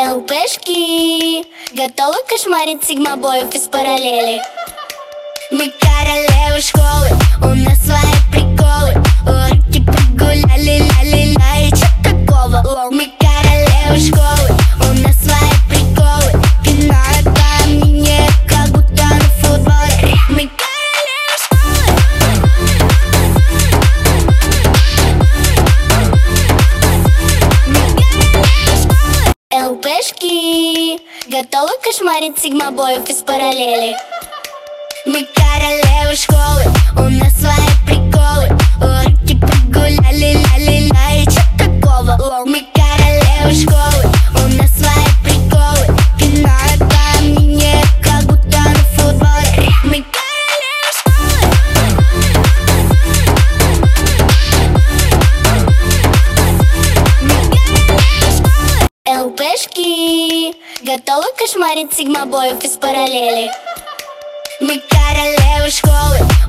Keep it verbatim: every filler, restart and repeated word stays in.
ЛПшки готовы кошмарить сигмобоев из параллели. Мы королевы школы, у нас свои приколы. Уроки прогуляли, ля-ля-ля, и чё такого? Мы королевы школы, у нас свои приколы. Кино это мнение, как будто на футболе. Мы королевы школы. Мы королевы школы. ЛПшки готовы кошмарить сигмобоев из параллели. Мы королевы школы, у нас свои приколы. Уроки прогуляли, ля-ля-ля, и чё такого? Мы королевы школы, у нас свои приколы. Кино это мнение, как будто на футболе. Мы королевы школы. Мы королевы школы. ЛПшки готовы кошмарить сигмобоев из параллели. Мы королевы школы.